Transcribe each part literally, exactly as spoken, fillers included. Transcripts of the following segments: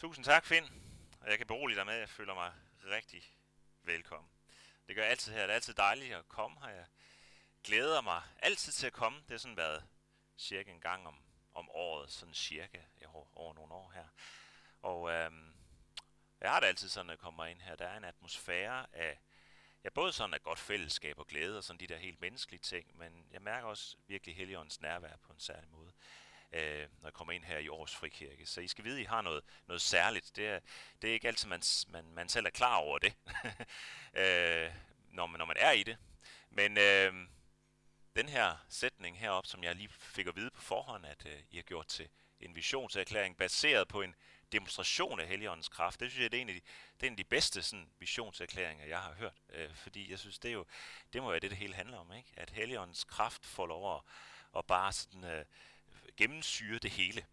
Tusind tak, Finn. Og jeg kan berolige dig med, at jeg føler mig rigtig velkommen. Det gør jeg altid her. Det er altid dejligt at komme her. Jeg glæder mig altid til at komme. Det har sådan været cirka en gang om, om året, sådan cirka over, over nogle år her. Og øhm, jeg har det altid sådan, at jeg kommer ind her. Der er en atmosfære af, ja, både sådan af godt fællesskab og glæde og sådan de der helt menneskelige ting, men jeg mærker også virkelig Helligåndens nærvær på en særlig måde, øh, når jeg kommer ind her i Aarhus Frikirke. Så I skal vide, at I har noget, noget særligt. Det er, det er ikke altid, man, man, man selv er klar over det, øh, når, man, når man er i det. Men øh, den her sætning heroppe, som jeg lige fik at vide på forhånd, at øh, I har gjort til en visionserklæring baseret på en demonstration af Helligåndens kraft, det synes jeg, det er en af de, det er en af de bedste sådan, visionserklæringer, jeg har hørt. Øh, fordi jeg synes, det, er jo, det må være det, det hele handler om, ikke? At Helligåndens kraft får lov at, at bare sådan, øh, gennemsyre det hele.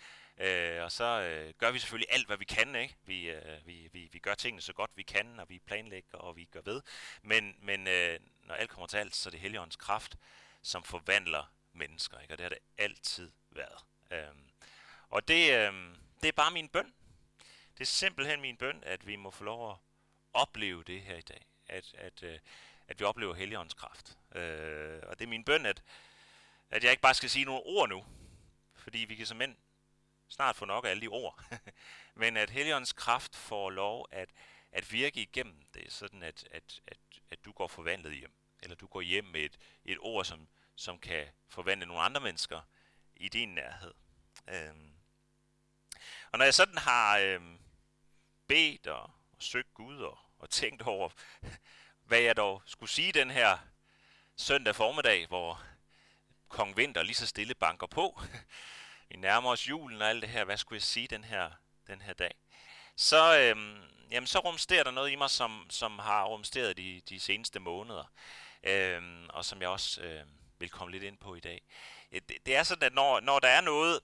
Øh, og så øh, gør vi selvfølgelig alt, hvad vi kan, ikke? Vi, øh, vi, vi, vi gør tingene så godt vi kan, og vi planlægger, og vi gør ved. Men, men øh, når alt kommer til alt, så er det Helligåndens kraft, som forvandler mennesker, ikke? Og det har det altid været. Øh, og det, øh, det er bare min bøn. Det er simpelthen min bøn, at vi må få lov at opleve det her i dag. At, at, øh, at vi oplever Helligåndens kraft. Øh, og det er min bøn, at, at jeg ikke bare skal sige nogle ord nu, fordi vi kan som mænd snart få nok af alle de ord. Men at Helligåndens kraft får lov at, at virke igennem det, sådan at, at, at, at du går forvandlet hjem. Eller du går hjem med et, et ord, som, som kan forvandle nogle andre mennesker i din nærhed. Øhm. Og når jeg sådan har øhm, bedt og, og søgt Gud og, og tænkt over, hvad jeg dog skulle sige den her søndag formiddag, hvor Kong Vinter lige så stille banker på, vi nærmer os julen og alt det her, hvad skulle jeg sige den her, den her dag? Så, øhm, jamen, så rumsterer der noget i mig, som, som har rumsteret de, de seneste måneder, øhm, og som jeg også øhm, vil komme lidt ind på i dag. Det, det er sådan, at når, når der er noget,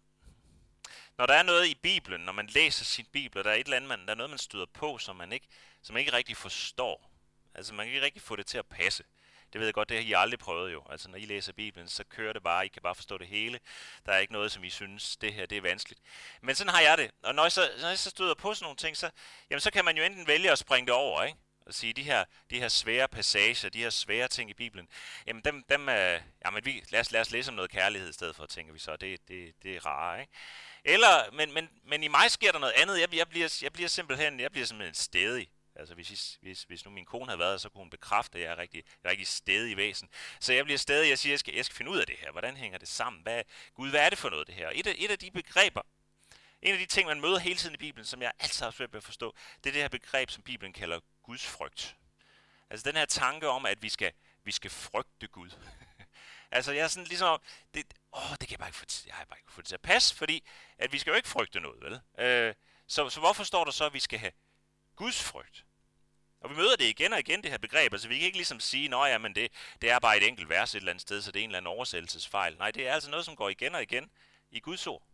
når der er noget i Bibelen, når man læser sin Bibel, der er et eller andet, man, der er noget, man støder på, som man ikke, som man ikke rigtig forstår. Altså, man kan ikke rigtig få det til at passe. Det ved jeg godt, det har I aldrig prøvet jo. Altså, når I læser Bibelen, så kører det bare. I kan bare forstå det hele. Der er ikke noget, som I synes, det her det er vanskeligt. Men sådan har jeg det. Og når jeg så, når jeg så støder på sådan nogle ting, så, jamen, så kan man jo enten vælge at springe det over, ikke? Og sige, de her, de her svære passager, de her svære ting i Bibelen, jamen dem, dem øh, jamen vi, lad, os, lad os læse om noget kærlighed i stedet for, tænker vi så. Det, det, det er rare, ikke? Eller, men, men, men i mig sker der noget andet. Jeg, jeg, bliver, jeg bliver simpelthen, jeg bliver simpelthen stædig. Altså hvis, hvis, hvis nu min kone havde været, så kunne hun bekræfte, at jeg er rigtig, rigtig stædig væsen. Så jeg bliver stædig, jeg siger, jeg skal, jeg skal finde ud af det her. Hvordan hænger det sammen? Hvad, Gud, hvad er det for noget, det her? Et af, et af de begreber, en af de ting, man møder hele tiden i Bibelen, som jeg altid har svært ved at forstå, det er det her begreb, som Bibelen kalder Guds frygt. Altså den her tanke om, at vi skal, vi skal frygte Gud. Altså jeg er sådan ligesom, det, åh, det kan jeg bare ikke få, jeg har bare ikke fået det til at passe, fordi at vi skal jo ikke frygte noget, vel? Øh, så, så hvorfor står der så, at vi skal have Guds frygt? Og vi møder det igen og igen, det her begreb. Altså vi kan ikke ligesom sige, nå ja, men det, det er bare et enkelt vers et eller andet sted, så det er en eller anden oversættelsesfejl. Nej, det er altså noget, som går igen og igen i Guds ord.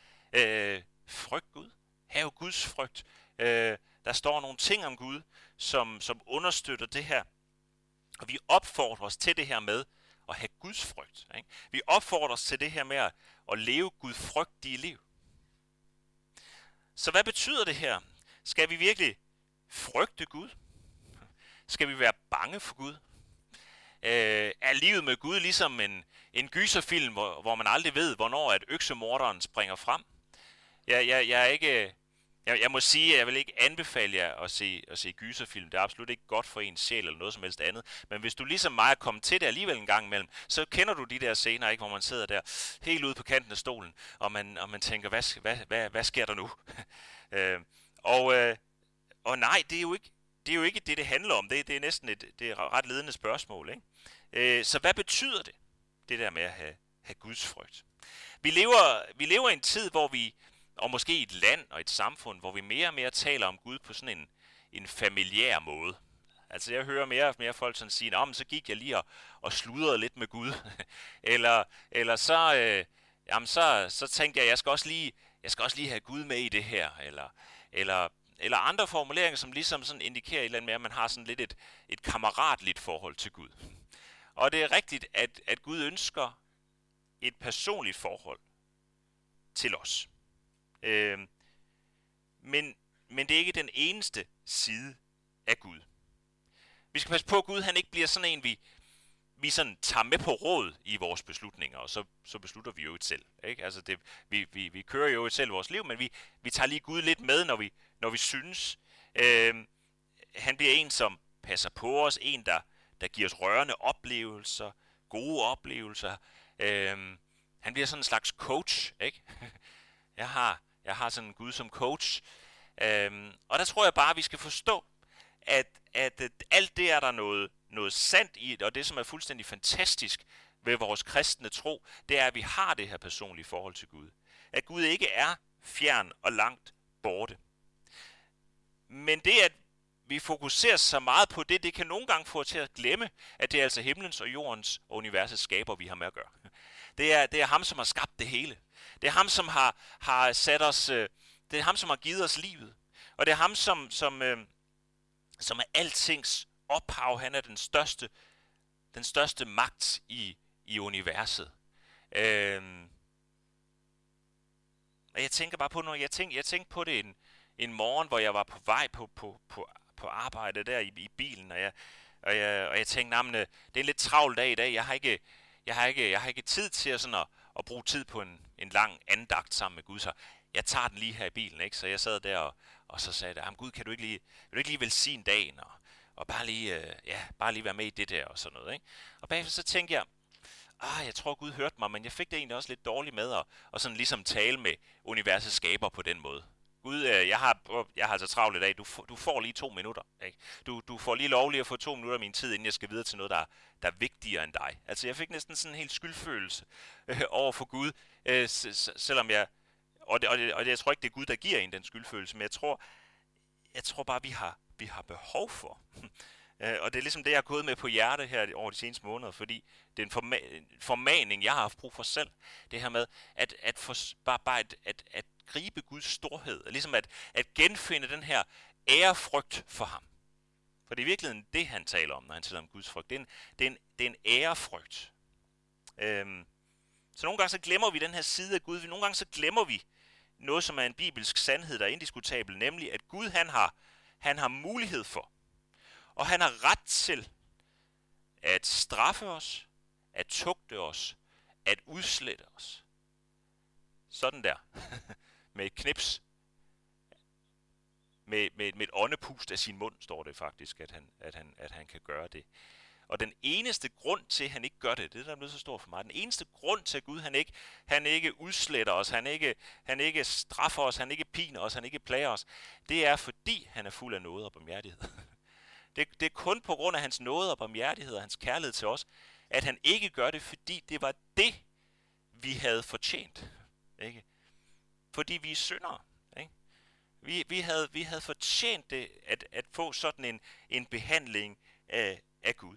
Øh, frygt Gud. Hav Guds frygt. Øh, der står nogle ting om Gud, som, som understøtter det her. Og vi opfordrer os til det her med at have Guds frygt. Ikke? Vi opfordrer os til det her med at, at leve gudfrygtige liv. Så hvad betyder det her? Skal vi virkelig frygte Gud? Skal vi være bange for Gud? Øh, er livet med Gud ligesom en, en gyserfilm, hvor, hvor man aldrig ved, hvornår at øksemorderen springer frem? Jeg, jeg, jeg, er ikke, jeg, jeg må sige, at jeg vil ikke anbefale jer at se, at se gyserfilm. Det er absolut ikke godt for ens sjæl eller noget som helst andet. Men hvis du ligesom mig er kommet til det alligevel en gang imellem, så kender du de der scener, ikke, hvor man sidder der helt ude på kanten af stolen, og man, og man tænker, hvad, hvad, hvad, hvad sker der nu? øh, og, øh, og nej, det er jo ikke Det er jo ikke det, det handler om. Det, det er næsten et, det er ret ledende spørgsmål, ikke? Øh, så hvad betyder det, det der med at have, have Guds frygt? Vi lever, vi lever i en tid, hvor vi, og måske i et land og et samfund, hvor vi mere og mere taler om Gud på sådan en, en familiær måde. Altså jeg hører mere og mere folk sådan sige, nå, men så gik jeg lige og, og sludrede lidt med Gud. eller, eller så, øh, jamen så, så tænkte jeg, jeg skal også lige, jeg skal også lige have Gud med i det her. Eller, eller Eller andre formuleringer, som ligesom sådan indikerer et eller andet med, at man har sådan lidt et, et kammeratligt forhold til Gud. Og det er rigtigt, at, at Gud ønsker et personligt forhold til os. Øh, men, men det er ikke den eneste side af Gud. Vi skal passe på, at Gud han ikke bliver sådan en, vi, vi sådan tager med på råd i vores beslutninger, og så, så beslutter vi jo ikke selv. Ikke? Altså det, vi, vi, vi kører jo ikke selv vores liv, men vi, vi tager lige Gud lidt med, når vi, når vi synes. Øh, han bliver en, som passer på os, en, der, der giver os rørende oplevelser, gode oplevelser. Øh, han bliver sådan en slags coach, ikke? Jeg har, jeg har sådan en Gud som coach. Øh, og der tror jeg bare, at vi skal forstå, at, at, at alt det er der noget, noget sandt i, og det som er fuldstændig fantastisk ved vores kristne tro, det er, at vi har det her personlige forhold til Gud. At Gud ikke er fjern og langt borte. Men det, at vi fokuserer så meget på det, det kan nogle gange få os til at glemme, at det er altså himlens og jordens og universets skaber, vi har med at gøre. Det er, det er ham, som har skabt det hele. Det er ham, som har, har sat os, det er ham, som har givet os livet. Og det er ham, som, som, som er altings ophav. Han er den største, den største magt i, i universet. Øhm. Og jeg tænker bare på, når jeg tænkte, jeg tænkte på det en, en morgen, hvor jeg var på vej på, på, på, på arbejde der i, i bilen, og jeg, og jeg, og jeg tænkte, nah, men, det er en lidt travl dag i dag. Jeg har ikke, jeg har ikke, jeg har ikke tid til at, sådan at, at bruge tid på en, en lang andagt sammen med Gud, så jeg tager den lige her i bilen, ikke? Så jeg sad der, og, og så sagde jeg, Gud, kan du ikke lige, vil du ikke lige velsigne dagen, og, og bare lige, øh, ja, bare lige være med i det der, og sådan noget, ikke? Og bagefter så tænkte jeg, ah, jeg tror Gud hørte mig, men jeg fik det egentlig også lidt dårligt med, at, og sådan ligesom tale med universets skaber på den måde. Gud, øh, jeg har, jeg har altså travlt i dag, du, du får lige to minutter, ikke? Du, du får lige lov lige at få to minutter af min tid, inden jeg skal videre til noget, der, der er vigtigere end dig. Altså jeg fik næsten sådan en helt skyldfølelse øh, over for Gud, øh, selvom jeg, og, det, og, det, og det, jeg tror ikke, det er Gud, der giver en den skyldfølelse, men jeg tror, jeg tror bare, vi har, vi har behov for. Og det er ligesom det, jeg har gået med på hjerte her over de seneste måneder, fordi det er en, forma- en formaning, jeg har haft brug for selv. Det her med at, at, for, bare, bare at, at, at gribe Guds storhed, ligesom at, at genfinde den her ærefrygt for ham. For det er virkelig det, han taler om, når han taler om Guds frygt. Det er en, det er en, det er en ærefrygt. Øhm, så nogle gange så glemmer vi den her side af Gud. Nogle gange så glemmer vi noget, som er en bibelsk sandhed, der er indiskutabel, nemlig at Gud han har, han har mulighed for, og han har ret til at straffe os, at tugte os, at udslette os. Sådan der. Med et knips. Med, med, med et åndepust af sin mund, står det faktisk, at han, at, han, at han kan gøre det. Og den eneste grund til, at han ikke gør det, det er der blevet så stort for mig, den eneste grund til, at Gud han ikke, han ikke udsletter os, han ikke, han ikke straffer os, han ikke piner os, han ikke plager os, det er fordi, han er fuld af nåde og barmhjertighed. Det, det er kun på grund af hans nåde og barmhjertighed og hans kærlighed til os, at han ikke gør det, fordi det var det, vi havde fortjent. Ikke? Fordi vi er syndere. Ikke? Vi, vi, havde, vi havde fortjent det, at, at få sådan en, en behandling af, af Gud.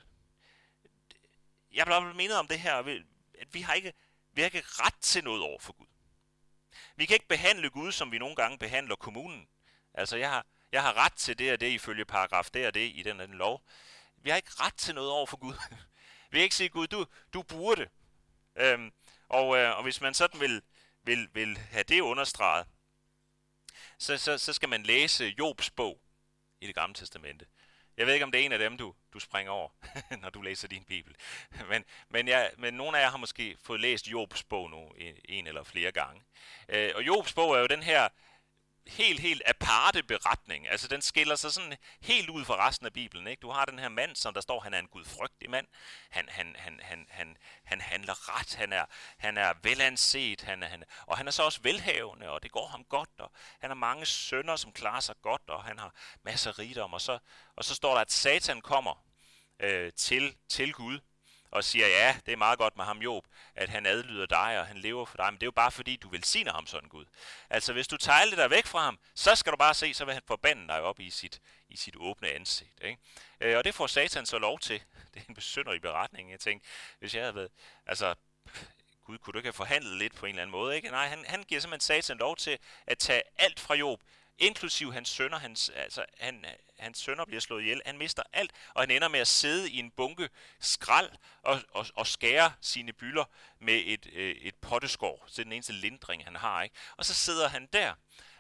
Jeg blev mindet om det her, at vi har, ikke, vi har ikke ret til noget over for Gud. Vi kan ikke behandle Gud, som vi nogle gange behandler kommunen. Altså, jeg har, jeg har ret til det og det ifølge paragraf det og det i den, den lov. Vi har ikke ret til noget over for Gud. Vi kan ikke sige, Gud, du, du burde. Øhm, og, øh, og hvis man sådan vil, vil, vil have det understreget, så, så, så skal man læse Jobs bog i Det Gamle Testamente. Jeg ved ikke, om det er en af dem, du, du springer over, når du læser din bibel. Men, men, jeg, men nogle af jer har måske fået læst Jobs bog nu en, en eller flere gange. Øh, og Jobs bog er jo den her helt, helt aparte beretning. Altså, den skiller sig sådan helt ud fra resten af Bibelen, ikke? Du har den her mand, som der står, han er en gudfrygtig mand. Han, han, han, han, han, han handler ret. Han er, han er velanset. Han er, han, og han er så også velhavende, og det går ham godt. Og han har mange sønner, som klarer sig godt, og han har masser af rigdom. Og så, og så står der, at Satan kommer øh, til, til Gud, og siger, ja, det er meget godt med ham Job, at han adlyder dig, og han lever for dig, men det er jo bare fordi, du velsigner ham sådan, Gud. Altså, hvis du tager alt det der væk fra ham, så skal du bare se, så vil han forbande dig op i sit, i sit åbne ansigt, ikke? Øh, og det får Satan så lov til. Det er en besynderlig beretning. Jeg tænkte, hvis jeg havde været, altså, Gud, kunne du ikke have forhandlet lidt på en eller anden måde, ikke? Nej, han, han giver simpelthen Satan lov til at tage alt fra Job, inklusiv hans sønner. Hans, altså, han, hans sønner bliver slået ihjel. Han mister alt, og han ender med at sidde i en bunke skrald og, og, og skære sine bylder med et, øh, et potteskår. Så det er den eneste lindring, han har, ikke? Og så sidder han der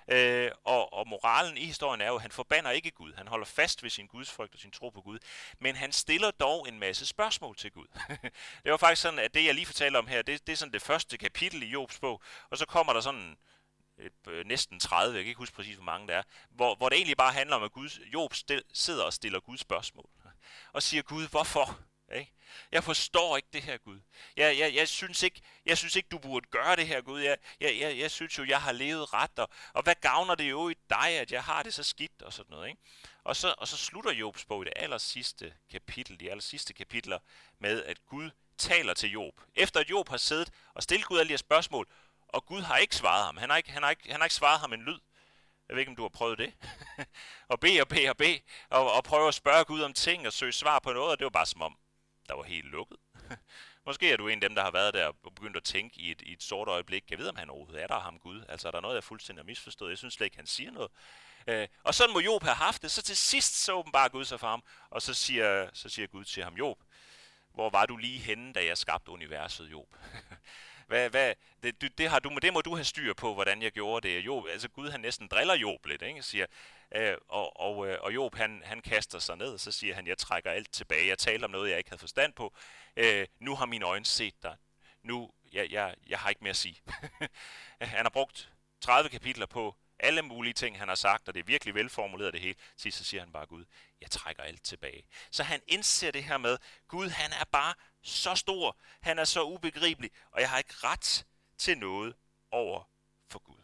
Øh, og, og moralen i historien er jo, at han forbander ikke Gud. Han holder fast ved sin gudsfrygt og sin tro på Gud. Men han stiller dog en masse spørgsmål til Gud. Det var faktisk sådan, at det jeg lige fortalte om her, det, det er sådan det første kapitel i Jobs bog. Og så kommer der sådan et, øh, næsten tredive, jeg kan ikke huske præcis hvor mange der er, hvor, hvor det egentlig bare handler om, at Gud, Job stil, sidder og stiller Gud spørgsmål. Og siger, Gud, hvorfor? Ikke? Jeg forstår ikke det her, Gud. Jeg, jeg, jeg, synes ikke, jeg synes ikke, du burde gøre det her, Gud. Jeg, jeg, jeg, jeg synes jo, jeg har levet ret. Og, og hvad gavner det jo i dig, at jeg har det så skidt og sådan noget. Ikke? Og, så, og så slutter Jobs bog i det aller sidste kapitel, de aller sidste kapitler, med at Gud taler til Job. Efter at Job har siddet og stillet Gud alle de her spørgsmål, og Gud har ikke svaret ham. Han har ikke, han har ikke, han har ikke svaret ham en lyd. Jeg ved ikke, om du har prøvet det. og bede og bede og bede, og, og prøve at spørge Gud om ting og søge svar på noget, og det var bare som om, der var helt lukket. Måske er du en af dem, der har været der og begyndt at tænke i et, i et sort øjeblik. Jeg ved, om han overhovedet er der ham Gud. Altså, er der noget, jeg fuldstændig har misforstået? Jeg synes slet ikke, han siger noget. Øh, og sådan må Job have haft det. Så til sidst så åbenbarer Gud sig for ham, og så siger, så siger Gud til ham, Job, hvor var du lige henne, da jeg skabte universet, Job? Hvad, hvad, det, det, det, har du, det må du have styr på, hvordan jeg gjorde det. Job, altså Gud, han næsten driller Job lidt, ikke? Siger, øh, og, og, og Job, han, han kaster sig ned, og så siger han, jeg trækker alt tilbage. Jeg taler om noget, jeg ikke havde forstand på. Øh, nu har mine øjne set dig. Nu, jeg, jeg, jeg har ikke mere at sige. Han har brugt tredive kapitler på alle mulige ting, han har sagt, og det er virkelig velformuleret det hele. Sidst så siger han bare, Gud, jeg trækker alt tilbage. Så han indser det her med, Gud, han er bare så stor, han er så ubegribelig, og jeg har ikke ret til noget over for Gud.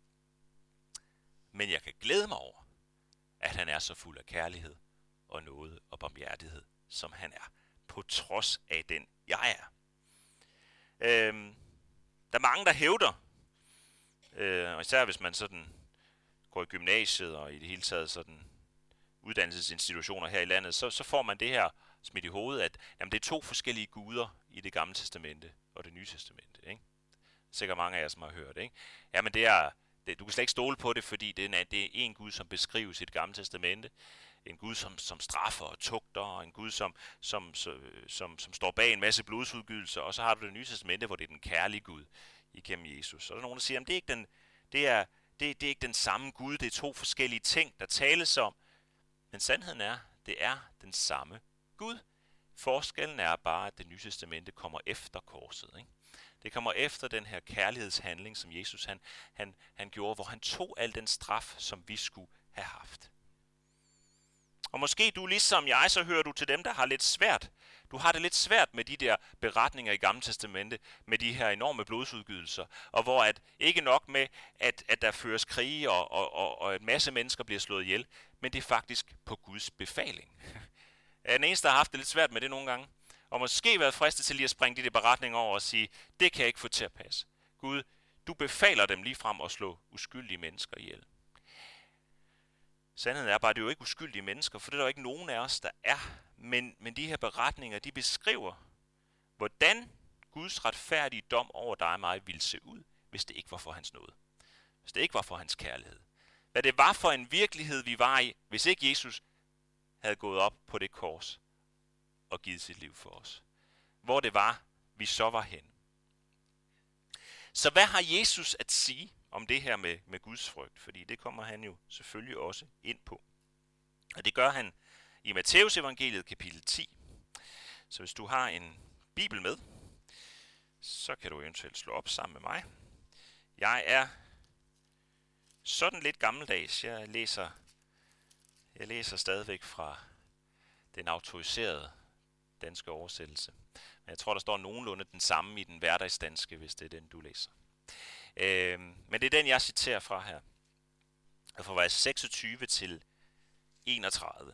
Men jeg kan glæde mig over, at han er så fuld af kærlighed og nåde og barmhjertighed, som han er, på trods af den, jeg er. Øhm, der er mange, der hævder, øh, og især hvis man sådan går i gymnasiet og i det hele taget sådan uddannelsesinstitutioner her i landet, så, så får man det her smidt i hovedet, at jamen, det er to forskellige guder i det gamle testamente og det nye testamente. Ikke? Sikkert mange af jer, som har hørt det. Ikke? Jamen det er, det, du kan slet ikke stole på det, fordi det er, det er en Gud, som beskrives i det gamle testamente. En Gud, som, som straffer og tugter, og en Gud, som, som, som, som, som står bag en masse blodsudgydelser, og så har du det nye testamente, hvor det er den kærlige Gud igennem Jesus. Så er der nogen, der siger, at det er ikke den, det er, det, det er ikke den samme Gud, det er to forskellige ting, der tales om. Men sandheden er, det er den samme Gud. Forskellen er bare, at det nye testamente kommer efter korset. Ikke? Det kommer efter den her kærlighedshandling, som Jesus han, han, han gjorde, hvor han tog al den straf, som vi skulle have haft. Og måske du ligesom jeg, så hører du til dem, der har lidt svært. Du har det lidt svært med de der beretninger i Gamle Testamente, med de her enorme blodsudgydelser, og hvor at ikke nok med, at, at der føres krige, og, og, og, og en masse mennesker bliver slået ihjel, men det er faktisk på Guds befaling. Jeg er den eneste, der har haft det lidt svært med det nogle gange, og måske været fristet til lige at springe de der beretninger over og sige, det kan jeg ikke få til at passe. Gud, du befaler dem lige frem at slå uskyldige mennesker ihjel. Sandheden er bare, at det er jo ikke uskyldige mennesker, for det er der jo ikke nogen af os, der er. Men, men de her beretninger, de beskriver, hvordan Guds retfærdige dom over dig og mig ville se ud, hvis det ikke var for hans nåde. Hvis det ikke var for hans kærlighed. Hvad det var for en virkelighed, vi var i, hvis ikke Jesus havde gået op på det kors og givet sit liv for os. Hvor det var, vi så var hen. Så hvad har Jesus at sige om det her med, med Guds frygt? Fordi det kommer han jo selvfølgelig også ind på. Og det gør han i Matteus evangeliet kapitel ti. Så hvis du har en bibel med, så kan du eventuelt slå op sammen med mig. Jeg er sådan lidt gammeldags. Jeg læser, jeg læser stadigvæk fra den autoriserede danske oversættelse. Men jeg tror, der står nogenlunde den samme i den hverdagsdanske, hvis det er den, du læser. Øh, men det er den, jeg citerer fra her. Fra vers seksogtyve til enogtredive.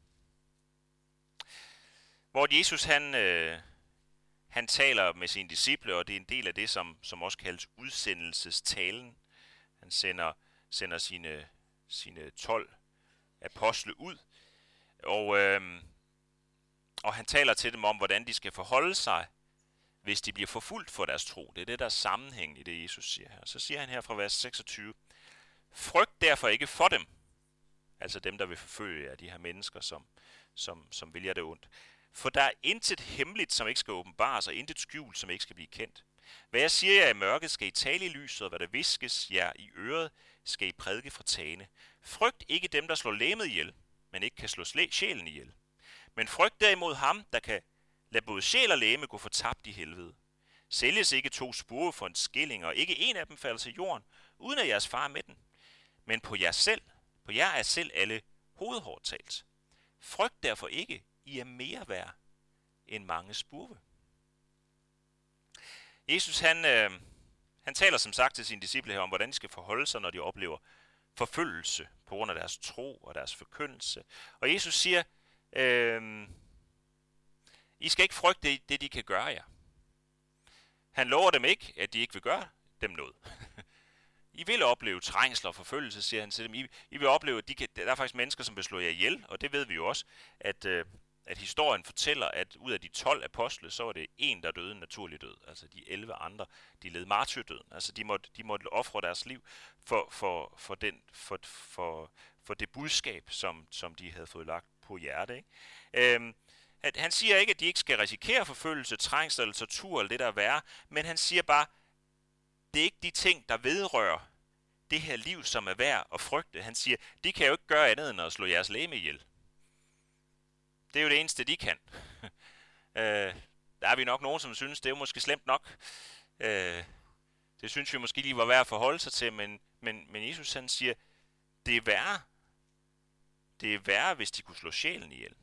Hvor Jesus han, øh, han taler med sine disciple, og det er en del af det, som, som også kaldes udsendelsestalen. Han sender, sender sine, sine tolv apostle ud, og, øh, og han taler til dem om, hvordan de skal forholde sig, hvis de bliver forfulgt for deres tro. Det er det, der er sammenhæng i det, Jesus siger her. Så siger han her fra vers seksogtyve, frygt derfor ikke for dem, altså dem, der vil forfølge jer, de her mennesker, som, som, som vil jer det ondt. For der er intet hemmeligt, som ikke skal åbenbares, og intet skjult, som ikke skal blive kendt. Hvad jeg siger jer i mørket, skal I tale i lyset, og hvad der viskes jer i øret, skal I prædike fra tagene. Frygt ikke dem, der slår legemet ihjel, men ikke kan slå sjælen ihjel. Men frygt derimod ham, der kan lade både sjæl og legeme gå fortabt i helvede. Sælges ikke to spurve for en skilling, og ikke en af dem falder til jorden, uden at jeres far er med den. Men på jer selv, på jer er selv alle hovedhårdt talt. Frygt derfor ikke, I er mere værd end mange spurve. Jesus han, øh, han taler som sagt til sine disciple her om, hvordan de skal forholde sig, når de oplever forfølgelse på grund af deres tro og deres forkyndelse. Og Jesus siger, øh, I skal ikke frygte det, det, de kan gøre jer. Han lover dem ikke, at de ikke vil gøre dem noget. I vil opleve trængsler og forfølgelse, siger han til dem. I, I vil opleve, at de kan, der er faktisk mennesker, som vil slå jer ihjel, og det ved vi jo også, at, øh, at historien fortæller, at ud af de tolv apostle, så var det en, der døde en naturlig død. Altså de elleve andre, de led martyrdøden. Altså de måtte, de måtte ofre deres liv for, for, for, den, for, for, for det budskab, som, som de havde fået lagt på hjerte. Ikke? Øhm, han siger ikke, at de ikke skal risikere forfølgelse, trængsler eller tortur eller det, der er værre, men han siger bare, det er ikke de ting, der vedrører det her liv, som er værd at frygte. Han siger, de kan jo ikke gøre andet end at slå jeres legeme ihjel. Det er jo det eneste, de kan. øh, der er vi nok nogen, som synes, det er jo måske slemt nok. Øh, det synes vi måske lige var værd at forholde sig til, men, men, men Jesus han siger, det er værre. Det er værre, hvis de kunne slå sjælen ihjel.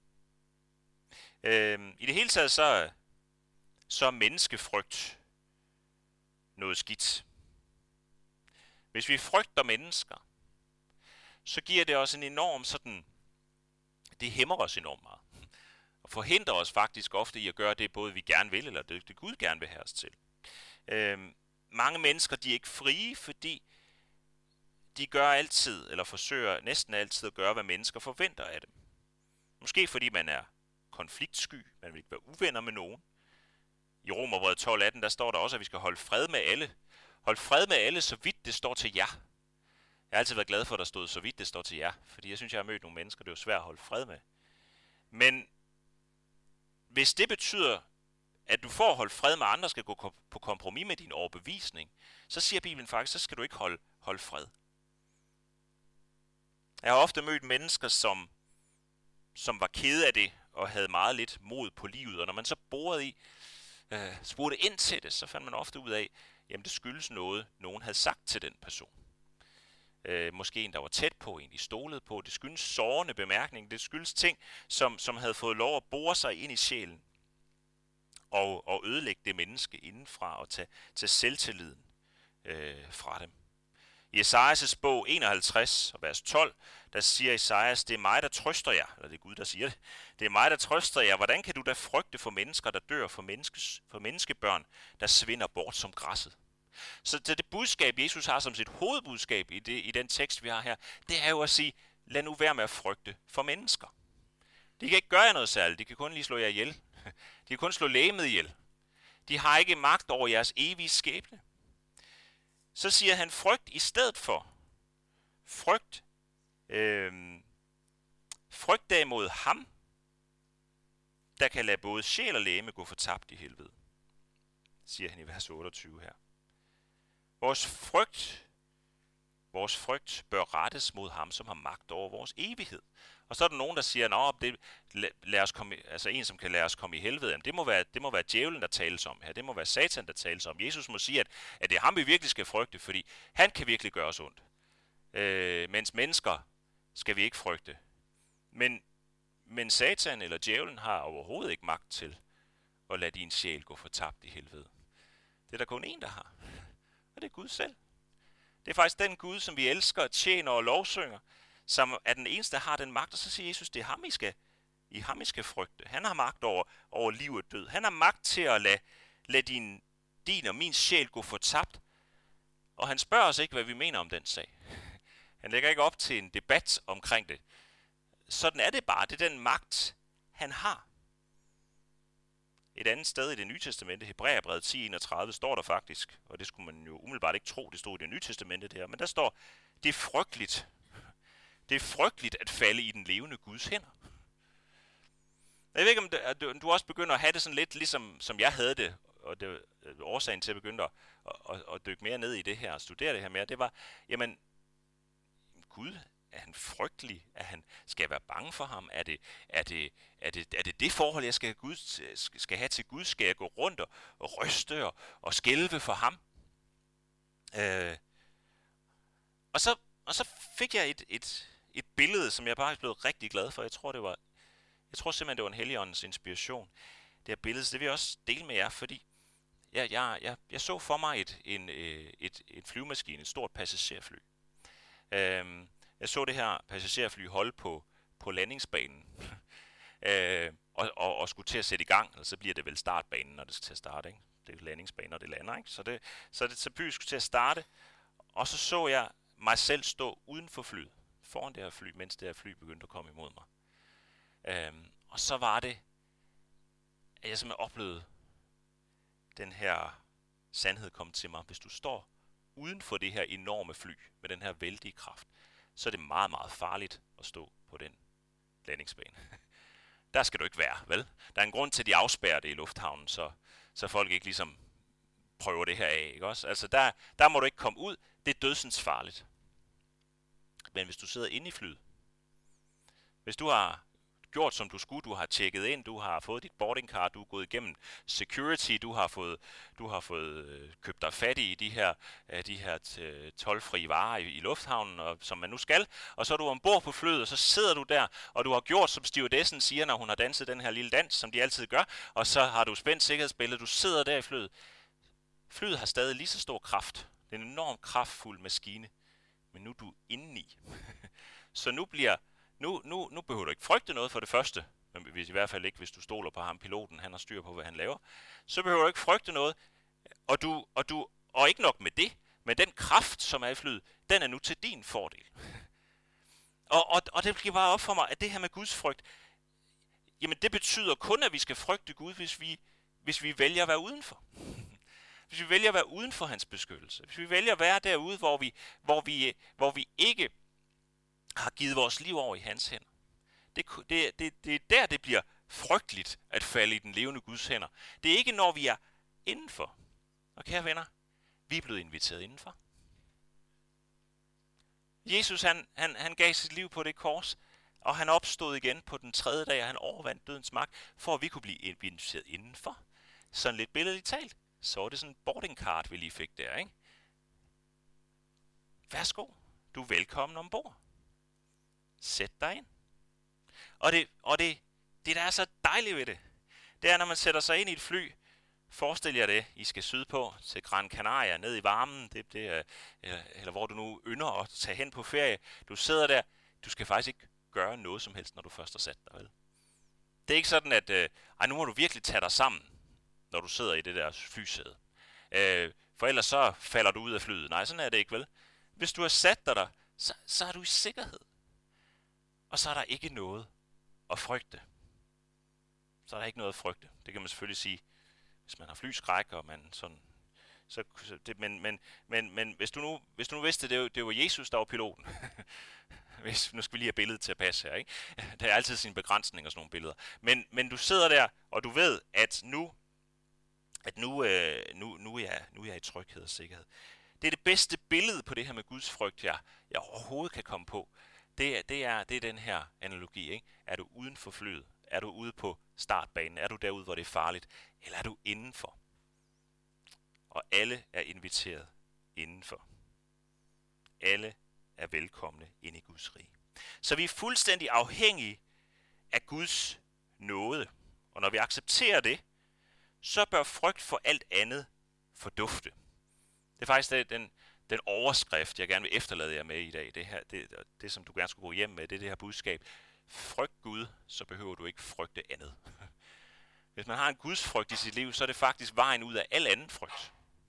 Øh, I det hele taget, så, så er menneskefrygt noget skidt. Hvis vi frygter mennesker, så giver det os en enorm sådan, det hæmmer os enormt meget. Og forhindrer os faktisk ofte i at gøre det, både vi gerne vil, eller det, det Gud gerne vil have os til. Øhm, mange mennesker, de er ikke frie, fordi de gør altid, eller forsøger næsten altid at gøre, hvad mennesker forventer af dem. Måske fordi man er konfliktsky, man vil ikke være uvenner med nogen. I Romerbrevet tolv atten, der står der også, at vi skal holde fred med alle. Hold fred med alle, så vidt det står til jer. Jeg har altid været glad for, at der stod, så vidt det står til jer. Fordi jeg synes, jeg har mødt nogle mennesker, det er jo svært at holde fred med. Men hvis det betyder, at du for at holde fred med andre, skal gå på kompromis med din overbevisning, så siger Bibelen faktisk, så skal du ikke holde, holde fred. Jeg har ofte mødt mennesker, som, som var kede af det, og havde meget lidt mod på livet. Og når man så borede i, øh, spurgte ind til det, så fandt man ofte ud af, jamen det skyldes noget, nogen havde sagt til den person. Øh, måske en, der var tæt på, en de stolede på. Det skyldes sårende bemærkning. Det skyldes ting, som, som havde fået lov at bore sig ind i sjælen. Og, og ødelægge det menneske indenfra og tage, tage selvtilliden øh, fra dem. I Esajas bog enoghalvtreds, vers tolv, der siger Esajas, det er mig, der trøster jer. Eller det er Gud, der siger det. Det er mig, der trøster jer. Hvordan kan du da frygte for mennesker, der dør, for, menneskes, for menneskebørn, der svinder bort som græsset? Så det budskab, Jesus har som sit hovedbudskab i, det, i den tekst, vi har her, det er jo at sige, lad nu være med at frygte for mennesker. De kan ikke gøre jer noget særligt. De kan kun lige slå jer ihjel. De kan kun slå legemet ihjel. De har ikke magt over jeres evige skæbne. Så siger han, frygt i stedet for. Frygt. Øh, frygt derimod ham, der kan lade både sjæl og legeme gå fortabt i helvede. Siger han i vers otteogtyve her. Vores frygt, vores frygt bør rettes mod ham, som har magt over vores evighed. Og så er der nogen, der siger, nå, det, lad os komme, altså en, som kan lade os komme i helvede, jamen det må være, det må være djævlen, der tales om her. Det må være Satan, der tales om. Jesus må sige, at, at det er ham, vi virkelig skal frygte, fordi han kan virkelig gøre os ondt. Øh, mens mennesker skal vi ikke frygte. Men, men Satan eller djævlen har overhovedet ikke magt til at lade din sjæl gå fortabt i helvede. Det er der kun en, der har. Og det er Gud selv. Det er faktisk den Gud, som vi elsker, tjener og lovsynger, som er den eneste, der har den magt. Og så siger Jesus, det er ham, I skal, I ham, I skal frygte. Han har magt over, over liv og død. Han har magt til at lade, lade din, din og min sjæl gå fortabt. Og han spørger os ikke, hvad vi mener om den sag. Han lægger ikke op til en debat omkring det. Sådan er det bare. Det er den magt, han har. Et andet sted i det nye testamente, Hebræerbrevet ti enogtredive, står der faktisk, og det skulle man jo umiddelbart ikke tro, det stod i det nye testamente der, men der står, det er frygteligt. Det er frygteligt at falde i den levende Guds hænder. Jeg ved ikke, om du også begynder at have det sådan lidt, ligesom som jeg havde det og det, øh, årsagen til at begynde at, at, at, at dykke mere ned i det her og studere det her mere, det var, jamen, Gud, er han frygtelig? Er han, skal jeg være bange for ham? Er det er det, er det, er det, det forhold, jeg skal have, Gud, skal have til Gud? Skal jeg gå rundt og, og ryste og, og skælve for ham? Øh, og, så, og så fik jeg et, et, et billede, som jeg bare er blevet rigtig glad for. Jeg tror, det var, jeg tror simpelthen, det var en Helligåndens inspiration. Det her billede, så det vil jeg også dele med jer, fordi jeg, jeg, jeg, jeg så for mig et, en, et, et flyvemaskine, et stort passagerfly. Øh, Jeg så det her passagerfly holde på, på landingsbanen, øh, og, og, og skulle til at sætte i gang, eller så bliver det vel startbanen, når det skal til at starte, ikke? Det er landingsbanen, når det lander, ikke? Så det, så det så flyet skulle til at starte, og så så jeg mig selv stå uden for flyet, foran det her fly, mens det her fly begyndte at komme imod mig. Øh, og så var det, at jeg simpelthen oplevede den her sandhed komme til mig. Hvis du står uden for det her enorme fly, med den her vældige kraft, så er det meget, meget farligt at stå på den landingsbane. Der skal du ikke være, vel? Der er en grund til, at de afspærrer det i lufthavnen, så, så folk ikke ligesom prøver det her af, ikke også? Altså, der, der må du ikke komme ud. Det er dødsens farligt. Men hvis du sidder inde i flyet, hvis du har gjort, som du skulle, du har tjekket ind, du har fået dit boarding card, du er gået igennem security, du har fået, du har fået øh, købt dig fat i de her, øh, de her toldfrie varer i, i lufthavnen, og, som man nu skal, og så er du ombord på flyet, og så sidder du der, og du har gjort, som stewardessen siger, når hun har danset den her lille dans, som de altid gør, og så har du spændt sikkerhedsbæltet, du sidder der i flyet. Flyet har stadig lige så stor kraft. Det er en enormt kraftfuld maskine, men nu er du indeni. Så nu bliver Nu, nu, nu behøver du ikke frygte noget for det første, men hvis, i hvert fald ikke, hvis du stoler på ham, piloten, han har styr på, hvad han laver, så behøver du ikke frygte noget, og, du, og, du, og ikke nok med det, men den kraft, som er i flyet, den er nu til din fordel. Og, og, og det bliver bare op for mig, at det her med Guds frygt, jamen det betyder kun, at vi skal frygte Gud, hvis vi, hvis vi vælger at være udenfor. Hvis vi vælger at være uden for hans beskyttelse. Hvis vi vælger at være derude, hvor vi, hvor vi, hvor vi ikke har givet vores liv over i hans hænder. Det, det, det, det er der, det bliver frygteligt at falde i den levende Guds hænder. Det er ikke, når vi er indenfor. Og kære venner, vi er blevet inviteret indenfor. Jesus, han, han, han gav sit liv på det kors, og han opstod igen på den tredje dag, og han overvandt dødens magt, for at vi kunne blive inviteret indenfor. Sådan lidt billedligt talt. Så var det sådan en boarding card, vi lige fik der, ikke? Værsgo, du er velkommen ombord. Sæt dig ind. Og det, og det, det der er så dejligt ved det, det er, når man sætter sig ind i et fly. Forestil jer det, I skal sydpå til Gran Canaria, ned i varmen, det, det er, eller, eller hvor du nu ynder at tage hen på ferie. Du sidder der, du skal faktisk ikke gøre noget som helst, når du først har sat dig, vel? Det er ikke sådan, at øh, ej, nu må du virkelig tage dig sammen, når du sidder i det der flysæde. Øh, for ellers så falder du ud af flyet. Nej, sådan er det ikke, vel? Hvis du har sat dig der, så, så er du i sikkerhed. Og så er der ikke noget at frygte. Så er der ikke noget at frygte. Det kan man selvfølgelig sige, hvis man har flyskræk, og man sådan... Så, så det, men, men, men, men hvis, du nu, hvis du nu vidste, det var, det var Jesus, der var piloten. hvis, nu skal vi lige have billedet til at passe her, ikke? Der er altid sine begrænsninger og sådan nogle billeder. Men, men du sidder der, og du ved, at nu, at nu, øh, nu, nu, er jeg, nu er jeg i tryghed og sikkerhed. Det er det bedste billede på det her med Guds frygt, jeg, jeg overhovedet kan komme på. Det er, det, er, det er den her analogi, ikke? Er du uden for flyet? Er du ude på startbanen? Er du derude, hvor det er farligt? Eller er du indenfor? Og alle er inviteret indenfor. Alle er velkomne ind i Guds rige. Så vi er fuldstændig afhængige af Guds nåde. Og når vi accepterer det, så bør frygt for alt andet fordufte. Det er faktisk det, den, den overskrift, jeg gerne vil efterlade jer med i dag. Det, her, det, det, som du gerne skulle gå hjem med, det er det her budskab. Frygt Gud, så behøver du ikke frygte andet. Hvis man har en Guds frygt i sit liv, så er det faktisk vejen ud af al anden frygt.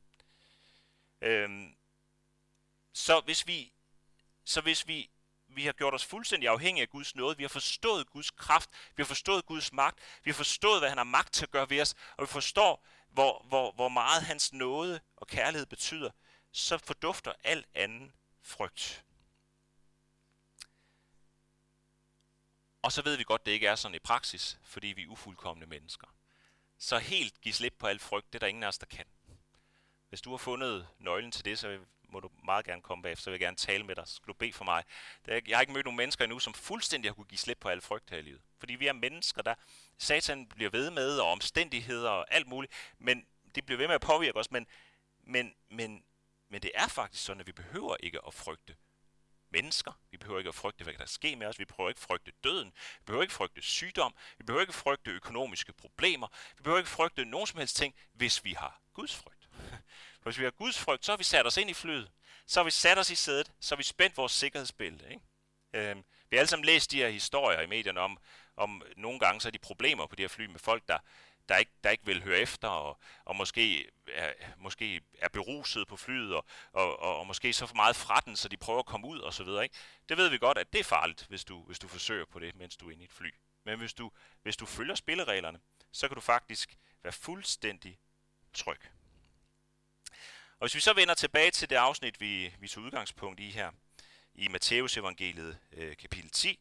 Øhm, så hvis vi, så hvis vi, vi har gjort os fuldstændig afhængige af Guds nåde, vi har forstået Guds kraft, vi har forstået Guds magt, vi har forstået, hvad han har magt til at gøre ved os, og vi forstår, hvor, hvor, hvor meget hans nåde og kærlighed betyder, så fordufter al anden frygt. Og så ved vi godt, at det ikke er sådan i praksis, fordi vi er ufuldkomne mennesker. Så helt give slip på al frygt, det er der ingen af os, der kan. Hvis du har fundet nøglen til det, så må du meget gerne komme bagefter, så vil jeg gerne tale med dig. Skal du bede for mig? Jeg har ikke mødt nogen mennesker endnu, som fuldstændig har kunne give slip på al frygt her i livet. Fordi vi er mennesker, der Satan bliver ved med, og omstændigheder og alt muligt, men de bliver ved med at påvirke os, men, men, men, men det er faktisk sådan, at vi behøver ikke at frygte mennesker. Vi behøver ikke at frygte, hvad der sker med os. Vi behøver ikke frygte døden. Vi behøver ikke frygte sygdom. Vi behøver ikke frygte økonomiske problemer. Vi behøver ikke frygte nogen som helst ting, hvis vi har Guds frygt. For hvis vi har Guds frygt, så har vi sat os ind i flyet. Så har vi sat os i sædet. Så har vi spændt vores sikkerhedsbælte. Ikke? Øhm, vi har alle sammen læst de her historier i medierne om, om nogle gange så er de problemer på de her fly med folk, der Der ikke, der ikke vil høre efter, og, og måske, er, måske er beruset på flyet, og, og, og, og måske så for meget fra den, så de prøver at komme ud, og så videre. Ikke? Det ved vi godt, at det er farligt, hvis du, hvis du forsøger på det, mens du er inde i et fly. Men hvis du, hvis du følger spillereglerne, så kan du faktisk være fuldstændig tryg. Og hvis vi så vender tilbage til det afsnit, vi, vi tog udgangspunkt i her, i Matteus evangeliet øh, kapitel ti,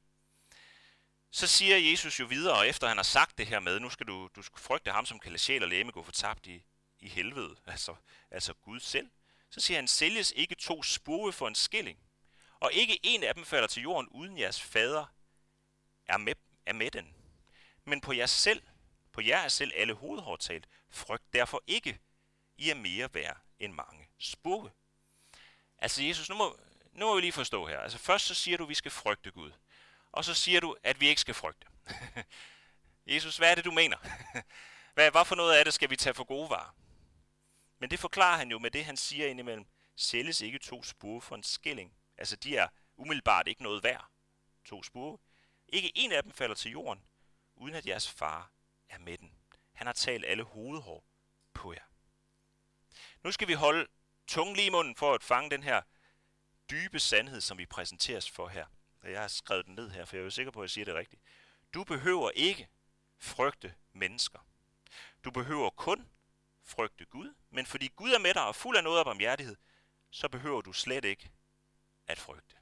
så siger Jesus jo videre, og efter han har sagt det her med, nu skal du, du skal frygte ham, som kan lade sjæl og legeme gå fortabt i, i helvede, altså, altså Gud selv. Så siger han, sælges ikke to spurve for en skilling, og ikke en af dem falder til jorden, uden jeres fader er med, er med den. Men på jer selv, på jer er selv alle hovedhår talt, frygt derfor ikke, I er mere værd end mange spurve. Altså Jesus, nu må, nu må vi lige forstå her. Altså først så siger du, at vi skal frygte Gud. Og så siger du, at vi ikke skal frygte. Jesus, hvad er det, du mener? hvad, hvad for noget af det skal vi tage for gode varer? Men det forklarer han jo med det, han siger indimellem. Sælges ikke to spurve for en skilling. Altså, de er umiddelbart ikke noget værd. To spurve. Ikke en af dem falder til jorden, uden at jeres far er med den. Han har talt alle hovedhår på jer. Nu skal vi holde tungen lige i munden for at fange den her dybe sandhed, som vi præsenteres for her. Jeg har skrevet den ned her, for jeg er jo sikker på, at jeg siger det rigtigt. Du behøver ikke frygte mennesker. Du behøver kun frygte Gud, men fordi Gud er med dig og fuld af noget af barmhjertighed, så behøver du slet ikke at frygte.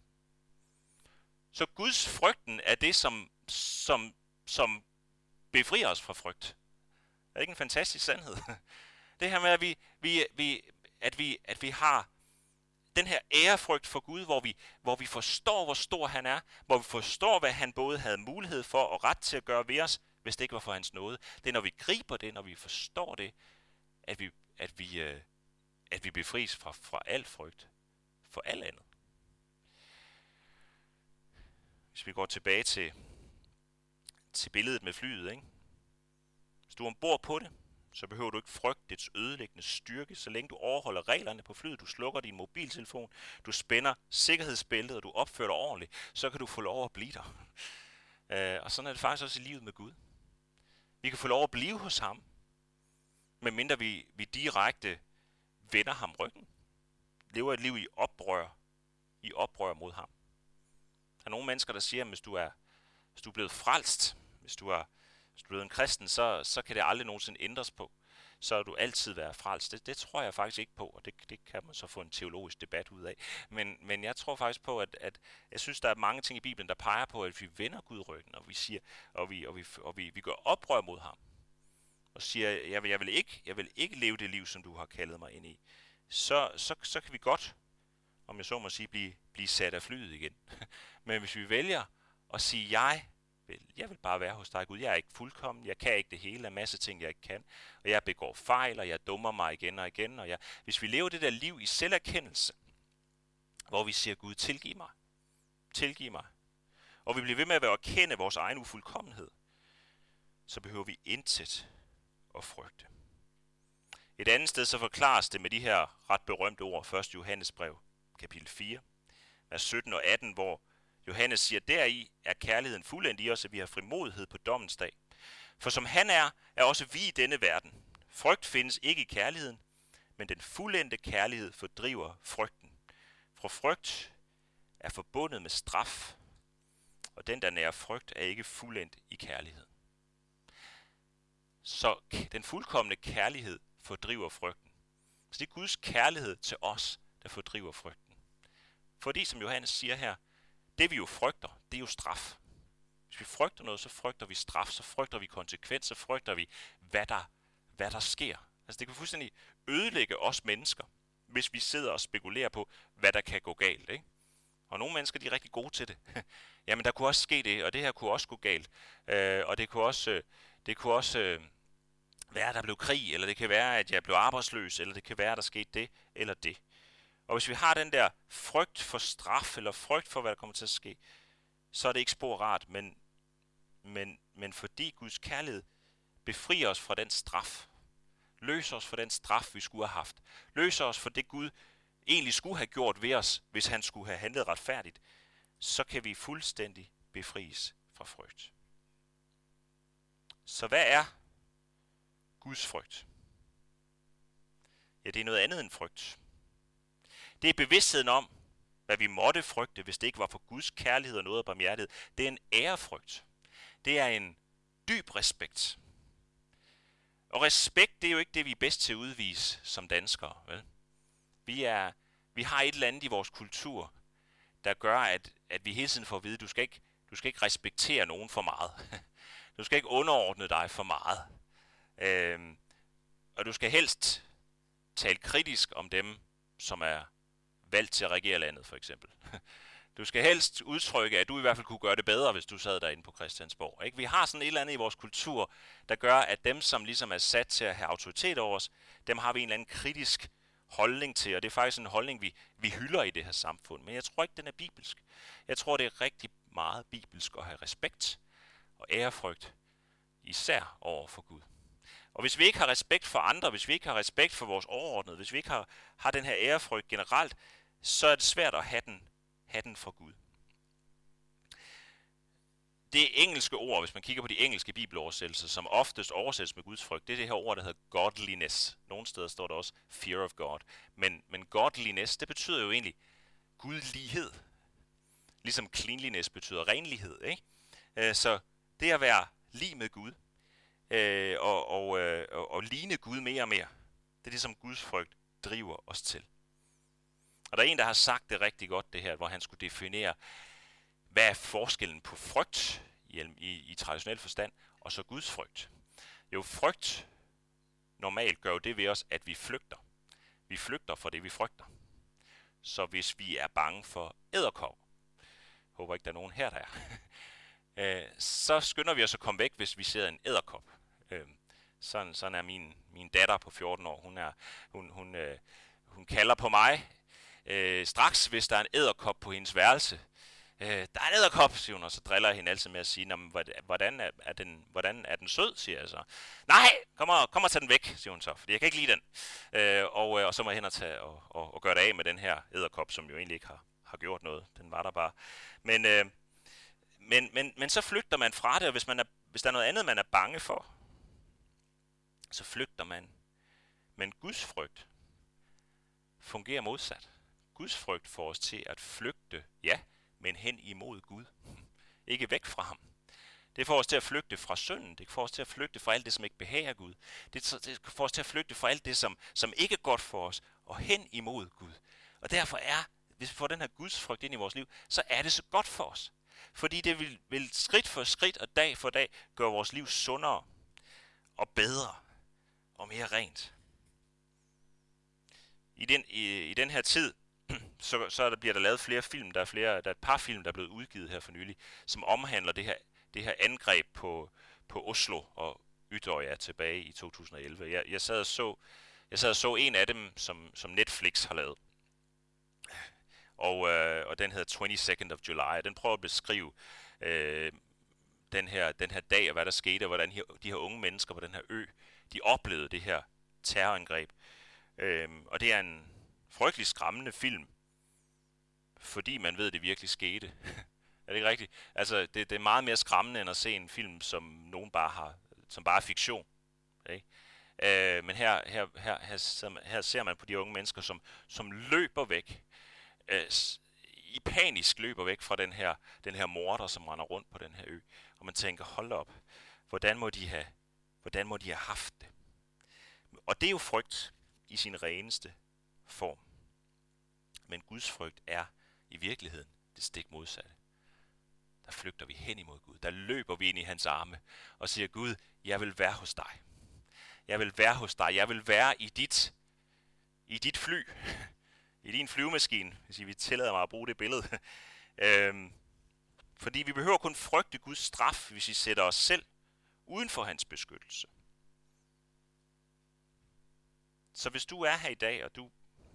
Så Guds frygten er det, som, som, som befrier os fra frygt. Er det ikke en fantastisk sandhed? Det her med, at vi, vi, vi, at vi, at vi har den her ærefrygt for Gud, hvor vi, hvor vi forstår, hvor stor han er, hvor vi forstår, hvad han både havde mulighed for og ret til at gøre ved os, hvis det ikke var for hans nåde. Det er, når vi griber det, når vi forstår det, at vi, at vi, øh, at vi befries fra, fra al frygt, for alt andet. Hvis vi går tilbage til, til billedet med flyet, ikke? Hvis du er ombord på det, så behøver du ikke frygte dets ødelæggende styrke, så længe du overholder reglerne på flyet, du slukker din mobiltelefon, du spænder sikkerhedsbæltet, og du opfører dig ordentligt, så kan du få lov at blive der. Øh, og sådan er det faktisk også i livet med Gud. Vi kan få lov at blive hos ham, medmindre vi, vi direkte vender ham ryggen, lever et liv i oprør, i oprør mod ham. Der er nogle mennesker, der siger, at hvis du er, hvis du er blevet frelst, hvis du er Hvis du er blevet en kristen, så, så kan det aldrig nogensinde ændres på. Så er du altid være frelst. Det, det tror jeg faktisk ikke på, og det, det kan man så få en teologisk debat ud af. Men, men jeg tror faktisk på, at, at jeg synes, der er mange ting i Bibelen, der peger på, at vi vender Gud ryggen, og vi siger, og vi, og vi, og vi, vi gør oprør mod ham. Og siger, jeg vil, jeg, vil ikke, jeg vil ikke leve det liv, som du har kaldet mig ind i. Så, så, så kan vi godt, om jeg så må sige, blive, blive sat af flyet igen. Men hvis vi vælger at sige, jeg Jeg vil bare være hos dig, Gud. Jeg er ikke fuldkommen. Jeg kan ikke det hele. Der er masse ting, jeg ikke kan. Og jeg begår fejl, og jeg dummer mig igen og igen. Og jeg, hvis vi lever det der liv i selverkendelse, hvor vi siger, Gud, tilgiv mig. Tilgiv mig. Og vi bliver ved med at erkende vores egen ufuldkommenhed, så behøver vi intet at frygte. Et andet sted så forklares det med de her ret berømte ord, første Johannes brev, kapitel fire, vers sytten og atten, hvor Johannes siger, deri er kærligheden fuldendt i os, at vi har frimodighed på dommens dag. For som han er, er også vi i denne verden. Frygt findes ikke i kærligheden, men den fuldendte kærlighed fordriver frygten. For frygt er forbundet med straf, og den, der nærer frygt, er ikke fuldendt i kærlighed. Så den fuldkomne kærlighed fordriver frygten. Så det er Guds kærlighed til os, der fordriver frygten. Fordi, som Johannes siger her, det vi jo frygter, det er jo straf. Hvis vi frygter noget, så frygter vi straf, så frygter vi konsekvens, så frygter vi, hvad der, hvad der sker. Altså det kan fuldstændig ødelægge os mennesker, hvis vi sidder og spekulerer på, hvad der kan gå galt, ikke? Og nogle mennesker, de er rigtig gode til det. Jamen, der kunne også ske det, og det her kunne også gå galt. Øh, og det kunne også, øh, det kunne også øh, være, at der blev krig, eller det kan være, at jeg blev arbejdsløs, eller det kan være, at der skete det eller det. Og hvis vi har den der frygt for straf, eller frygt for, hvad der kommer til at ske, så er det ikke spor rart, men, men, men fordi Guds kærlighed befrier os fra den straf, løser os fra den straf, vi skulle have haft, løser os fra det Gud egentlig skulle have gjort ved os, hvis han skulle have handlet retfærdigt, så kan vi fuldstændig befries fra frygt. Så hvad er Guds frygt? Ja, det er noget andet end frygt. Det er bevidstheden om, hvad vi måtte frygte, hvis det ikke var for Guds kærlighed og noget af barmhjertighed. Det er en ærefrygt. Det er en dyb respekt. Og respekt, det er jo ikke det, vi er bedst til at udvise som danskere, vel? Vi, er, vi har et eller andet i vores kultur, der gør, at, at vi hele tiden får at vide, at du skal ikke, du skal ikke respektere nogen for meget. Du skal ikke underordne dig for meget. Øhm, og du skal helst tale kritisk om dem, som er valgt til at regere landet, for eksempel. Du skal helst udtrykke, at du i hvert fald kunne gøre det bedre, hvis du sad derinde på Christiansborg. Ikke? Vi har sådan et eller andet i vores kultur, der gør, at dem, som ligesom er sat til at have autoritet over os, dem har vi en eller anden kritisk holdning til, og det er faktisk en holdning, vi, vi hylder i det her samfund. Men jeg tror ikke, den er bibelsk. Jeg tror, det er rigtig meget bibelsk at have respekt og ærefrygt, især over for Gud. Og hvis vi ikke har respekt for andre, hvis vi ikke har respekt for vores overordnede, hvis vi ikke har, har den her ærefrygt generelt, så er det svært at have den, have den for Gud. Det engelske ord, hvis man kigger på de engelske bibeloversættelser, som oftest oversættes med Guds frygt, det er det her ord, der hedder godliness. Nogle steder står der også fear of God. Men, men godliness, det betyder jo egentlig gudlighed. Ligesom cleanliness betyder renlighed, ikke? Øh, så det at være lig med Gud, øh, og, og, øh, og, og ligne Gud mere og mere, det er det, som Guds frygt driver os til. Og der er en, der har sagt det rigtig godt, det her, hvor han skulle definere, hvad er forskellen på frygt i, i, i traditionel forstand, og så Guds frygt? Jo, frygt normalt gør jo det ved os, at vi flygter. Vi flygter fra det, vi frygter. Så hvis vi er bange for edderkopper, håber ikke, der er nogen her, der er, så skynder vi os at komme væk, hvis vi ser en edderkop. Sådan, sådan er min, min datter på fjorten år. Hun, er, hun, hun, øh, hun kalder på mig øh, straks, hvis der er en edderkop på hendes værelse. Øh, der er en edderkop, siger hun, og så driller jeg hende altid med at sige, hvordan er, er, den, hvordan er den sød, siger jeg så. Nej, kom og, kom og tag den væk, siger hun så, fordi jeg kan ikke lide den. Øh, og, og så må jeg hen og, tage, og, og, og gøre det af med den her edderkop, som jo egentlig ikke har, har gjort noget. Den var der bare. Men, øh, men, men, men så flygter man fra det, og hvis, man er, hvis der er noget andet, man er bange for, så flygter man. Men Guds frygt fungerer modsat. Guds frygt får os til at flygte, ja, men hen imod Gud. Ikke væk fra ham. Det får os til at flygte fra synden. Det får os til at flygte fra alt det, som ikke behager Gud. Det får os til at flygte fra alt det, som, som ikke er godt for os, og hen imod Gud. Og derfor er, hvis vi får den her Guds frygt ind i vores liv, så er det så godt for os. Fordi det vil, vil skridt for skridt og dag for dag gøre vores liv sundere og bedre og mere rent. I den, i, i den her tid, så, så der bliver der lavet flere film, der er, flere, der er et par film, der er blevet udgivet her for nylig, som omhandler det her, det her angreb på, på Oslo og Utøya tilbage i to tusind og elleve. Jeg, jeg, sad og så, jeg sad og så en af dem, som, som Netflix har lavet. Og, øh, og den hedder twenty-second of July. Den prøver at beskrive øh, den, her, den her dag, og hvad der skete, og hvordan her, de her unge mennesker på den her ø, de oplevede det her terrorangreb. Øhm, og det er en frygtelig skræmmende film, fordi man ved, at det virkelig skete. Er det ikke rigtigt? Altså, det, det er meget mere skræmmende, end at se en film, som nogen bare har, som bare er fiktion. Ikke? Øh, men her, her, her, her, her ser man på de unge mennesker, som, som løber væk, øh, i panisk løber væk fra den her, den her morder, som render rundt på den her ø. Og man tænker, hold op, hvordan må de have, hvordan må de have haft det? Og det er jo frygt i sin reneste form. Men Guds frygt er i virkeligheden det stik modsatte. Der flygter vi hen imod Gud. Der løber vi ind i hans arme og siger, Gud, jeg vil være hos dig. Jeg vil være hos dig. Jeg vil være i dit, i dit fly. I din flyvemaskine, hvis I vil tillade mig at bruge det billede. øhm, fordi vi behøver kun frygte Guds straf, hvis vi sætter os selv uden for hans beskyttelse. Så hvis du er her i dag, og du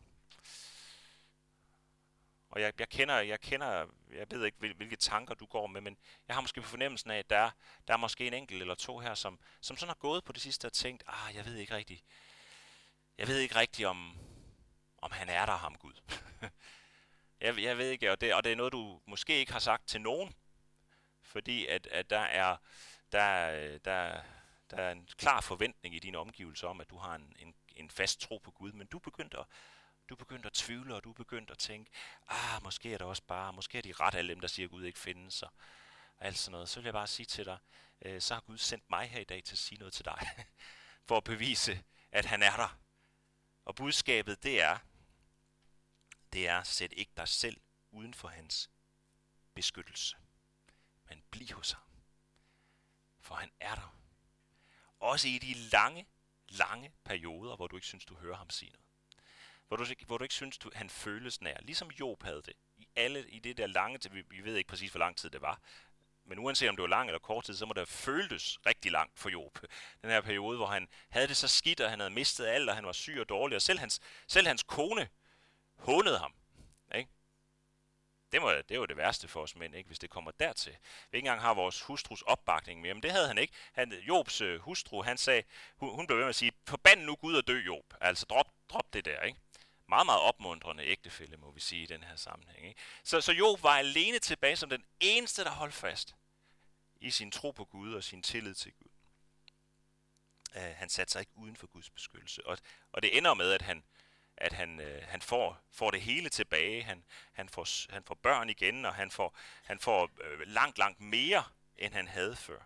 og jeg, jeg kender, jeg kender, jeg ved ikke, hvilke tanker du går med, men jeg har måske på fornemmelsen af, at der, der er måske en enkelt eller to her, som, som sådan har gået på det sidste og tænkt, ah, jeg ved ikke rigtigt, jeg ved ikke rigtigt, om, om han er der, ham Gud. jeg, jeg ved ikke, og det, og det er noget, du måske ikke har sagt til nogen, fordi at, at der er, der, der, der er en klar forventning i dine omgivelser om, at du har en, en, en fast tro på Gud, men du begyndte at Du begyndte at tvivle, og du begyndte at tænke, ah, måske er det også bare, måske er de ret alle dem, der siger, at Gud ikke findes, og alt sådan noget. Så vil jeg bare sige til dig, øh, så har Gud sendt mig her i dag til at sige noget til dig, for at bevise, at han er der. Og budskabet, det er, det er, sæt ikke dig selv uden for hans beskyttelse, men bliv hos ham, for han er der. Også i de lange, lange perioder, hvor du ikke synes, du hører ham sige noget. Hvor du, hvor du ikke synes, du, han føles nær. Ligesom Job havde det. I, alle, i det der lange tid, vi, vi ved ikke præcis, hvor lang tid det var. Men uanset om det var lang eller kort tid, så må det have føltes rigtig langt for Job. Den her periode, hvor han havde det så skidt, og han havde mistet alt, og han var syg og dårlig. Og selv hans, selv hans kone hånede ham. Ikke? Det, må, det er jo det værste for os mænd, ikke? Hvis det kommer dertil. Vi ikke engang har vores hustrus opbakning mere, men det havde han ikke. Han, Jobs øh, hustru, han sagde, hun, hun blev ved med at sige, forband nu Gud og dø, Job. Altså drop, drop det der, ikke? Meget, meget opmuntrende ægtefælle, må vi sige i den her sammenhæng. Ikke? Så, så Job var alene tilbage som den eneste, der holdt fast i sin tro på Gud og sin tillid til Gud. Uh, han satte sig ikke uden for Guds beskyttelse. Og, og det ender med, at han, at han, uh, han får, får det hele tilbage. Han, han, får, han får børn igen, og han får, han får uh, langt, langt mere, end han havde før.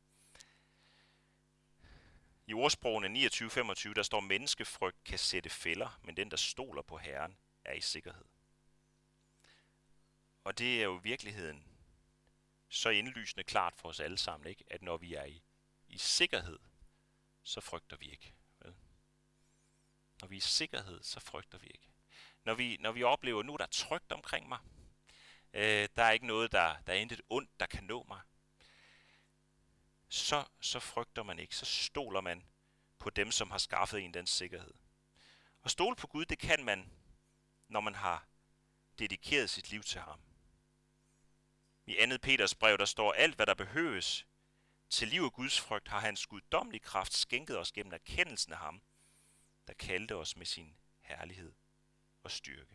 I ordsprogene niogtyve femogtyve, der står, menneskefrygt kan sætte fælder, men den, der stoler på Herren, er i sikkerhed. Og det er jo i virkeligheden så indlysende klart for os alle sammen, ikke? At når vi er i, i sikkerhed, så frygter vi ikke. Vel? Når vi er i sikkerhed, så frygter vi ikke. Når vi, når vi oplever, nu er der trygt omkring mig, øh, der er ikke noget, der, der er intet ondt, der kan nå mig, Så, så frygter man ikke, så stoler man på dem, som har skaffet en den sikkerhed. Og stole på Gud, det kan man, når man har dedikeret sit liv til ham. I andet Peters brev, der står, alt hvad der behøves til liv og Guds frygt, har hans guddommelige kraft skænket os gennem erkendelsen af ham, der kaldte os med sin herlighed og styrke.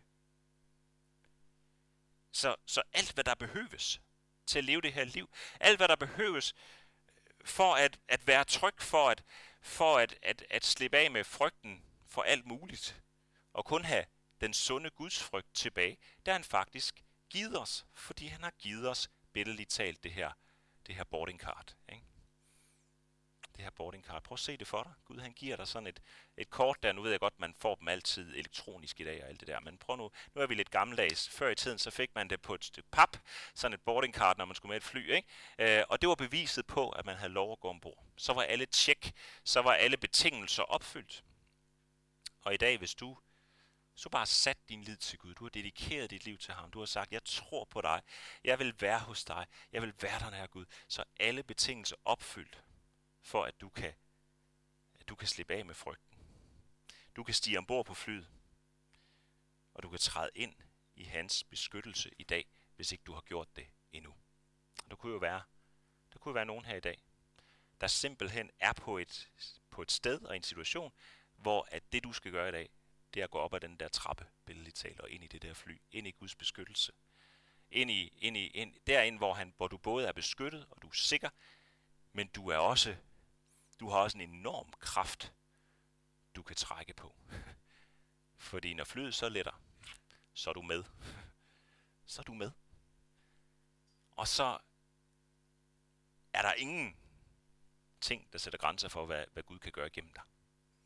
Så, så alt hvad der behøves til at leve det her liv, alt hvad der behøves for at, at være tryg, for, at, for at, at, at slippe af med frygten for alt muligt, og kun have den sunde Guds frygt tilbage, der har han faktisk givet os, fordi han har givet os, billedligt talt, det her, det her boarding card. Ikke? Det her boarding card. Prøv at se det for dig. Gud, han giver dig sådan et, et kort der. Nu ved jeg godt, man får dem altid elektronisk i dag og alt det der, men prøv nu, nu er vi lidt gammeldags. Før i tiden, så fik man det på et stykke pap, sådan et boarding card, når man skulle med et fly, ikke? Øh, og det var beviset på, at man havde lov at gå ombord. Så var alle tjek, så var alle betingelser opfyldt. Og i dag, hvis du så bare sat din lid til Gud, du har dedikeret dit liv til ham, du har sagt, jeg tror på dig, jeg vil være hos dig, jeg vil være der nær Gud, så er alle betingelser opfyldt, for at du kan, at du kan slippe af med frygten. Du kan stige ombord på flyet, og du kan træde ind i hans beskyttelse i dag, hvis ikke du har gjort det endnu. Og der kunne jo være, der kunne være nogen her i dag, der simpelthen er på et, på et sted og en situation, hvor at det du skal gøre i dag, det er at gå op ad den der trappe, billedligt talt, og ind i det der fly, ind i Guds beskyttelse. Ind i, ind i, ind, derind, hvor, han, hvor du både er beskyttet, og du er sikker, men du er også, du har også en enorm kraft, du kan trække på. Fordi når flyet så letter, så er du med. Så er du med. Og så er der ingen ting, der sætter grænser for, hvad, hvad Gud kan gøre gennem dig.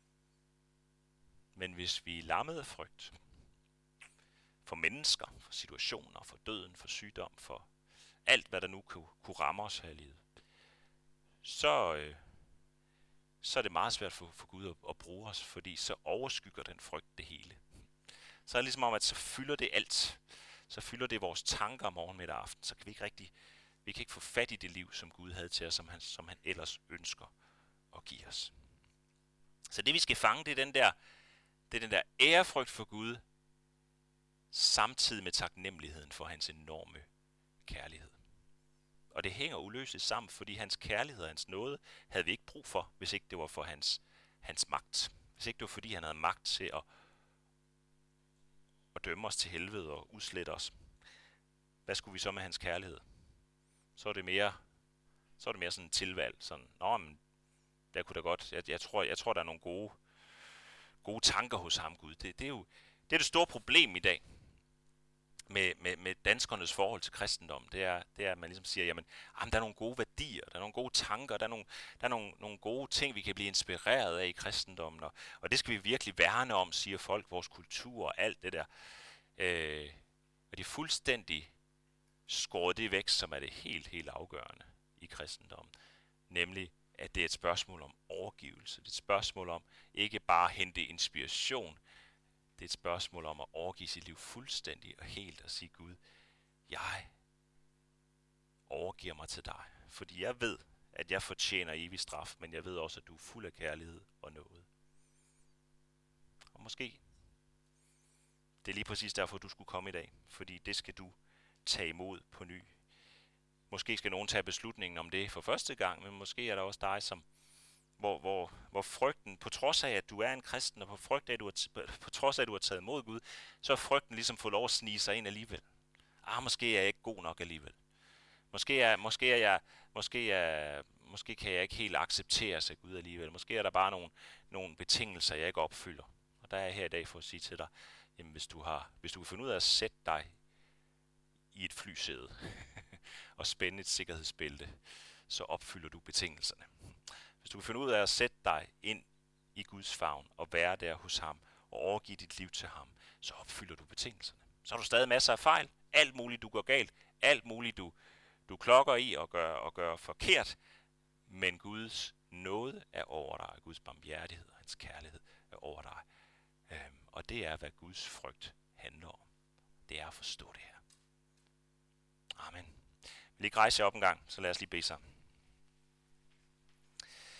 Men hvis vi er lammet af frygt, for mennesker, for situationer, for døden, for sygdom, for alt, hvad der nu kunne, kunne ramme os her i livet, så, øh, så er det meget svært for, for Gud at, at bruge os, fordi så overskygger den frygt det hele. Så er det ligesom om, at så fylder det alt. Så fylder det vores tanker om morgen, middag og aften. Så kan vi ikke rigtig, vi kan ikke få fat i det liv, som Gud havde til os, som han, som han ellers ønsker at give os. Så det vi skal fange, det er den der, det er den der ærefrygt for Gud, samtidig med taknemmeligheden for hans enorme kærlighed. Og det hænger uløseligt sammen, fordi hans kærlighed og hans nåde havde vi ikke brug for, hvis ikke det var for hans, hans magt. Hvis ikke det var fordi han havde magt til at, at dømme os til helvede og udslette os. Hvad skulle vi så med hans kærlighed? Så er det mere, så er det mere sådan en tilvalg. Sådan, nå, men der kunne da godt, jeg, jeg, tror, jeg tror, der er nogle gode, gode tanker hos ham, Gud. Det, det er jo det, er det store problem i dag med, med, med danskernes forhold til kristendom. Det er, det er at man ligesom siger, jamen, jamen, der er nogle gode værdier, der er nogle gode tanker, der er nogle, der er nogle, nogle gode ting, vi kan blive inspireret af i kristendommen. Og, og det skal vi virkelig værne om, siger folk, vores kultur og alt det der. Øh, og det er fuldstændig skåret det væk, som er det helt, helt afgørende i kristendommen. Nemlig, at det er et spørgsmål om overgivelse. Det er et spørgsmål om ikke bare at hente inspiration. Det er et spørgsmål om at overgive sit liv fuldstændig og helt og sige, Gud, jeg overgiver mig til dig. Fordi jeg ved, at jeg fortjener evig straf, men jeg ved også, at du er fuld af kærlighed og nåde. Og måske, det er lige præcis derfor, du skulle komme i dag. Fordi det skal du tage imod på ny. Måske skal nogen tage beslutningen om det for første gang, men måske er der også dig, som, hvor, hvor, hvor frygten, på trods af, at du er en kristen, og på, frygt af, at du har, på trods af, at du har taget imod Gud, så er frygten ligesom fået lov at snige sig ind alligevel. Ah, måske er jeg ikke god nok alligevel. Måske, er, måske, er jeg, måske, er, måske kan jeg ikke helt accepteres af Gud alligevel. Måske er der bare nogle, nogle betingelser, jeg ikke opfylder. Og der er jeg her i dag for at sige til dig, jamen hvis du, har, hvis du kan finde ud af at sætte dig i et flysæde og spænde et sikkerhedsbælte, så opfylder du betingelserne. Hvis du kan finde ud af at sætte dig ind i Guds favn og være der hos ham og overgive dit liv til ham, så opfylder du betingelserne. Så har du stadig masser af fejl, alt muligt du går galt, alt muligt du, du klokker i og gør, og gør forkert, men Guds nåde er over dig, Guds barmhjertighed og hans kærlighed er over dig. Øhm, og det er, hvad Guds frygt handler om. Det er at forstå det her. Amen. Vil I ikke rejse jer op en gang, så lad os lige bede sammen.